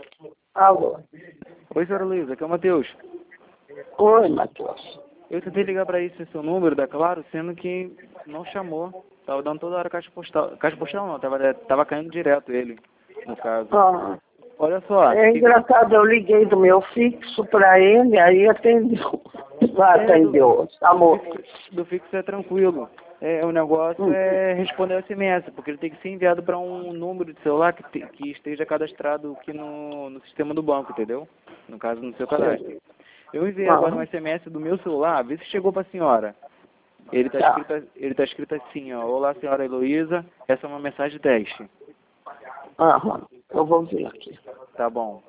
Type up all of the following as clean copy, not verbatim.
Alô? Oi, senhora Luísa, aqui é o Matheus. Oi, Matheus. Eu tentei ligar para esse seu número da Claro, sendo que não chamou. Tava dando toda hora caixa postal. Caixa postal não, tava caindo direto ele, no caso. Ah, Olha só. é engraçado, eu liguei do meu fixo para ele, aí atendeu. Não atendeu, amor. Do fixo é tranquilo. O negócio é responder o SMS, porque ele tem que ser enviado para um número de celular que esteja cadastrado aqui no sistema do banco, entendeu? No caso, no seu cadastro. Eu enviei agora um SMS do meu celular, vê se chegou para a senhora. Ele tá escrito assim, ó: olá, senhora Heloísa, essa é uma mensagem de teste. Aham, eu vou ver aqui. Tá bom.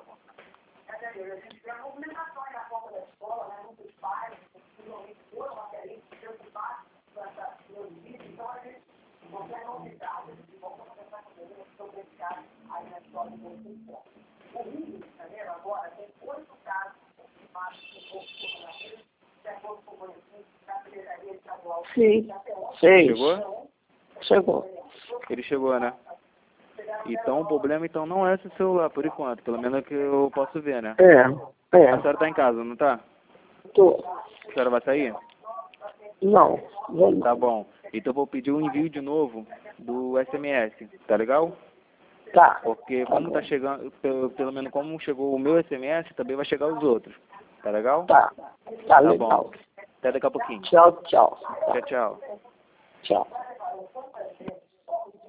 Sim, fez. Chegou? Chegou. Ele chegou, né? Então o problema então não é esse celular, por enquanto, pelo menos é que eu posso ver, né? A senhora tá em casa, não tá? Tô. A senhora vai sair? Não, vou não. Tá bom. Então eu vou pedir um envio de novo do SMS, tá legal? Tá. Porque como tá chegando, pelo menos como chegou o meu SMS, também vai chegar os outros. Tá legal? Tá. Tá legal. Bom. Até daqui a pouquinho. Tchau, tchau. Tchau, tchau. Tchau.